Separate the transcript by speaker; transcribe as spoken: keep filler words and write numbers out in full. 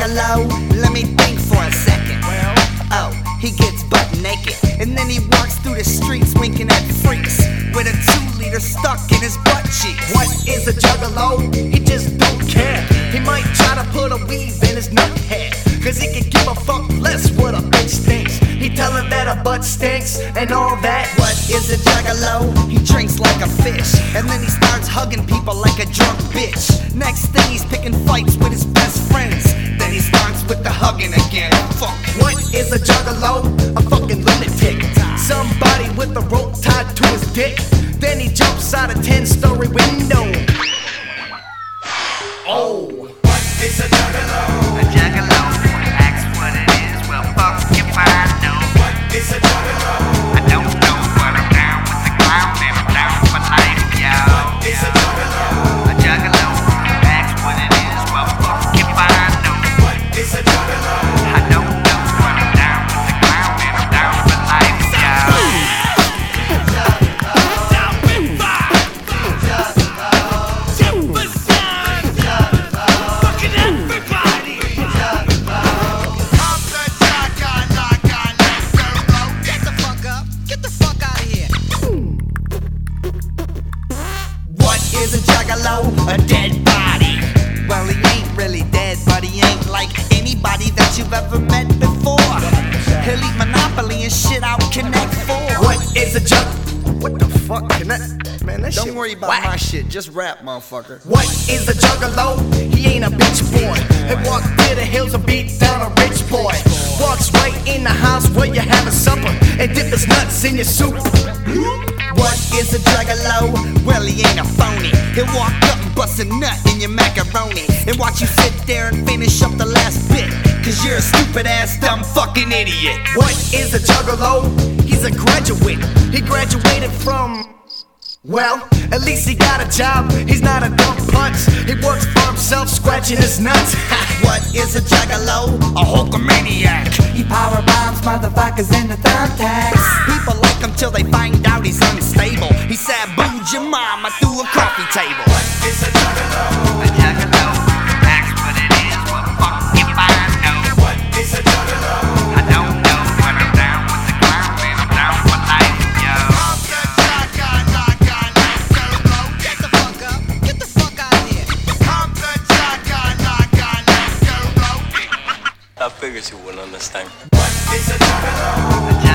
Speaker 1: juggalo? Let me think for a second. Oh, he gets butt naked, and then he walks through the streets winking at freaks with a two liter stuck in his butt cheeks.
Speaker 2: What is a juggalo? He just don't care. He might try to put a weave in his nut hair, cause he can give a fuck less what a bitch thinks. He tell her that her butt stinks and all that.
Speaker 1: What is a juggalo? He drinks like a fish, and then he starts hugging people like a drunk bitch. Next thing he's picking fights with his best friends. Then he starts with the hugging again. Fuck.
Speaker 2: What is a juggalo? A fucking lunatic. Somebody with a rope tied to his dick. Then he jumps out a ten-story window. Oh, what is a juggalo?
Speaker 3: A juggalo, ask what it is, well fuck if I know.
Speaker 2: What is a juggalo?
Speaker 3: I don't know, but I'm down with the clown and I'm down for life, yo.
Speaker 2: What is a juggalo?
Speaker 3: A juggalo, ask what it is, well fuck if I know.
Speaker 2: What is a juggalo?
Speaker 3: I don't know, but I'm down with the clown and I'm down for life, yo.
Speaker 1: Is a juggalo a dead body? Well, he ain't really dead, but he ain't like anybody that you've ever met before. He'll eat Monopoly and shit out Connect Four.
Speaker 2: What is a jug? What the fuck? Can that, man, that shit
Speaker 1: Don't worry about
Speaker 2: whack.
Speaker 1: my shit, just rap, motherfucker.
Speaker 2: What is a juggalo? He ain't a bitch boy. He walks through the hills and beat down a rich boy. Walks right in the house where you're having supper and dip his nuts in your soup.
Speaker 1: What is a juggalo? Well, he ain't a phony. He'll walk up and bust a nut in your macaroni and watch you sit there and finish up the last bit, cause you're a stupid ass dumb fucking idiot.
Speaker 2: What is a juggalo? He's a graduate. He graduated from... well, at least he got a job. He's not a dumb putz. He works for himself, scratching his nuts.
Speaker 1: What is a juggalo? A hulkamaniac.
Speaker 4: He power bombs motherfuckers in the third tax.
Speaker 1: People like him till they find out he's unstable. He sabooed your mama through a coffee table.
Speaker 2: What is a juggalo?
Speaker 3: A juggalo, ask what it is, well fuck if I know.
Speaker 2: What is a juggalo?
Speaker 3: I don't know, but I'm down with the clown and I'm down for life, yo.
Speaker 1: Get the fuck up, get the fuck out of here.
Speaker 5: I figured you wouldn't understand.
Speaker 2: What is a juggalo?